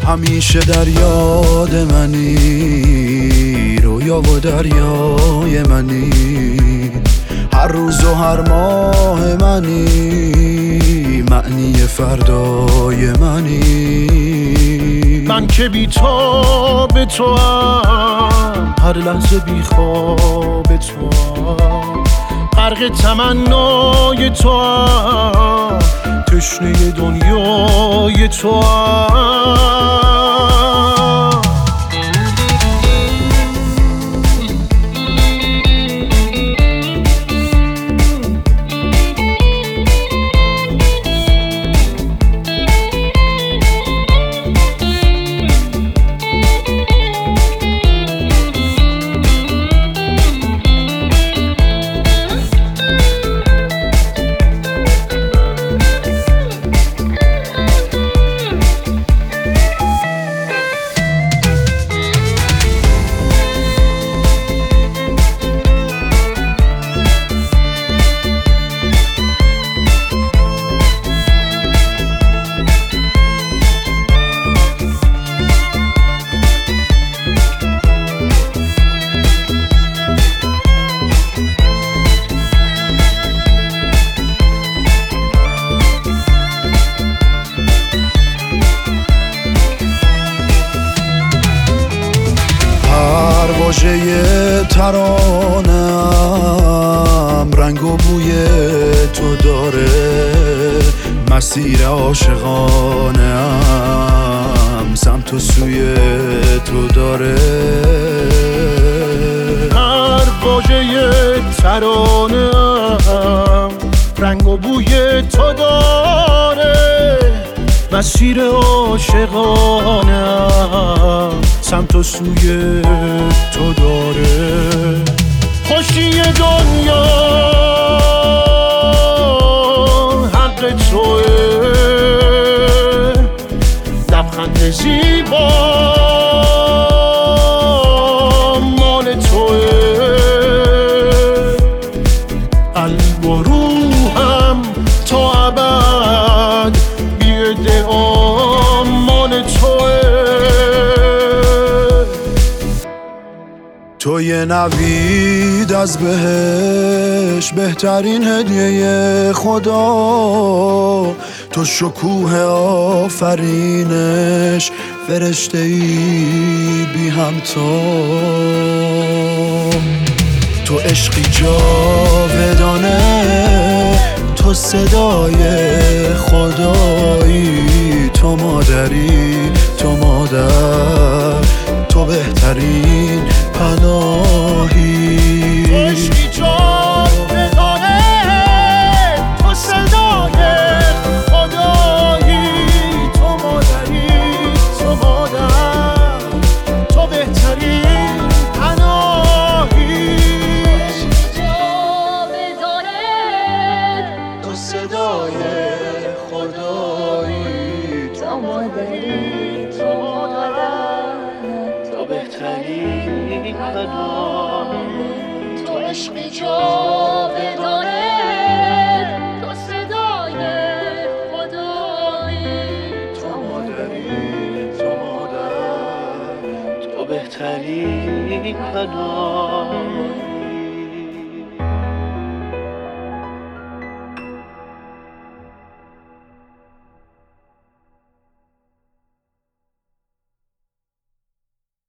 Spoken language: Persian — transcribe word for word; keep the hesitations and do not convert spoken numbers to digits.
همیشه در یاد منی، رویا و دریای منی، هر روز و هر ماه منی، معنی فردای منی. من که بی تو به تو هم، هر لحظه بی خواب تو هم، غرق تمنای تو هم، تشنه دنیای تو هم. واژه ترانه‌ام رنگ و بوی تو داره، مسیر عاشقانه‌ام سمت و سوی تو داره. هر واژه ترانه‌ام رنگ و بوی تو داره، مسیر عاشقانه‌ام سمت و سوی تو داره. خوشی دنیا حق توه، لبخند زیبا مال توه، قلب و روحم تا ابد بی ادعا مال توه. تو یه نوید از بهش، بهترین هدیه خدا، تو شکوه آفرینش، فرشته ای بی همتا. تو عشقی جاودانه، تو صدای خدایی، تو مادری، تو مادر، تو بهترین پناهی. تو عشقی جاودانه، تو صدای خدایی، تو مادری، تو مادر، تو بهترین پناهی. تو عشقی جاودانه، تو صدای خدایی، تو مادری، تو مادر، بهترین پناه. تو عشقی جاودانه، تو صدای خدایی، تو مادری، تو مادر، تو بهترین پناه.